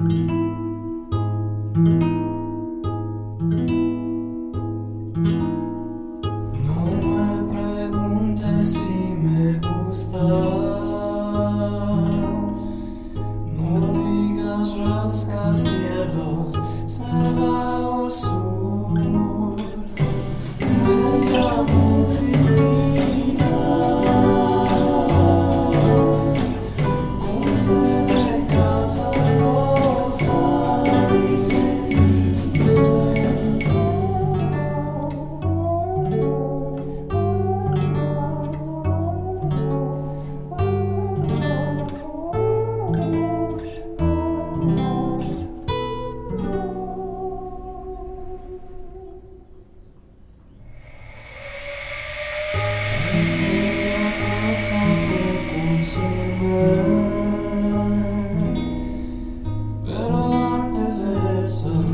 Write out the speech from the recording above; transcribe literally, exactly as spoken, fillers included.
No me preguntes si me gusta. No digas rascacielos, seda o sur. Me llamo Cristina, con C de casa, rosa y ceniza. Aquella cosa te consume, pero antes de eso